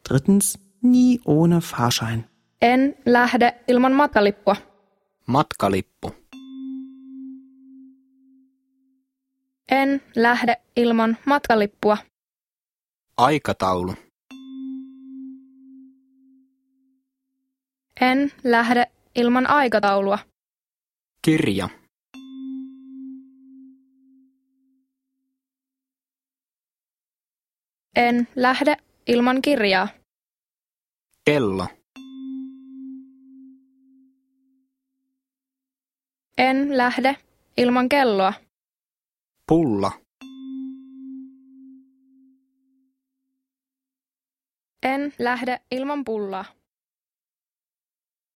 Drittens, nie ohne Fahrschein. En lähde ilman matkalippua. Matkalippu. En lähde ilman matkalippua. Aikataulu. En lähde ilman aikataulua. Kirja. En lähde ilman kirjaa. Kello. En lähde ilman kelloa. Pulla. En lähde ilman pullaa.